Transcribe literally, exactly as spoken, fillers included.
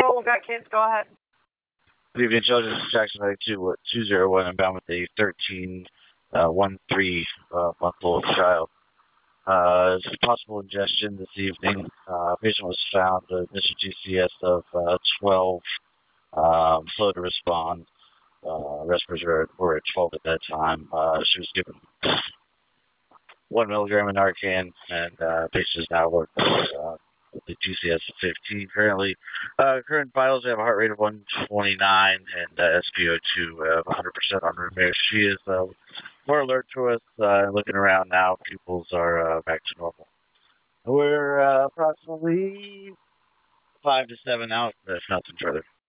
Patrol, we got kids. Go ahead. Good evening, children. This is Jackson ninety-two, two zero one. I'm bound with a thirteen, uh, one three uh, month old child. Uh, it's possible ingestion this evening. Uh, patient was found with initial G C S of uh, twelve, um, slow to respond. Uh, respirators were, were at twelve at that time. Uh, she was given one milligram of Narcan, and uh, patient is now working uh, with the G C S of fifteen currently. Uh, current vitals have a heart rate of one twenty-nine and uh, S p O two of one hundred percent on room air. She is uh, more alert to us. Uh, looking around now, pupils are uh, back to normal. We're uh, approximately five to seven out, if nothing further.